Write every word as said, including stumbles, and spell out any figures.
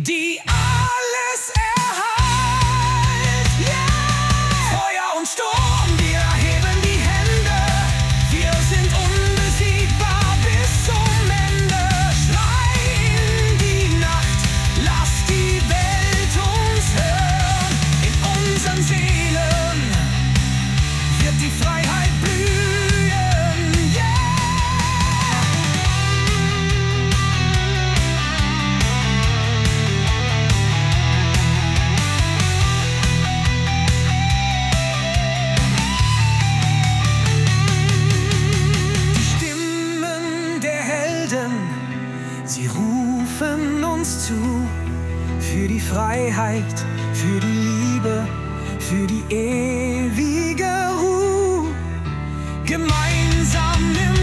die alles erhalt. Yeah! Feuer und Sturm, wir heben die Hände. Wir sind unbesiegbar bis zum Ende. Schrei in die Nacht, lass die Welt uns hören. In unseren Seelen wird die Freiheit blühen. Yeah! Sie rufen uns zu, für die Freiheit, für die Liebe, für die ewige Ruhe. Gemeinsam im